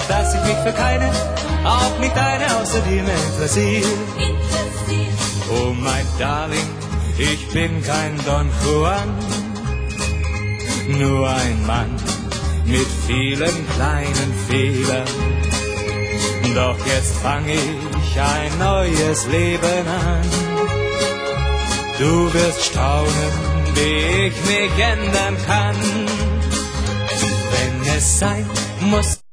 dass ich mich für keine, auch nicht eine außer dir mehr interessiere. Oh mein Darling, ich bin kein Don Juan, nur ein Mann mit vielen kleinen Fehlern. Doch jetzt fang ich ein neues Leben an. Du wirst staunen, wie ich mich ändern kann, wenn es sein muss.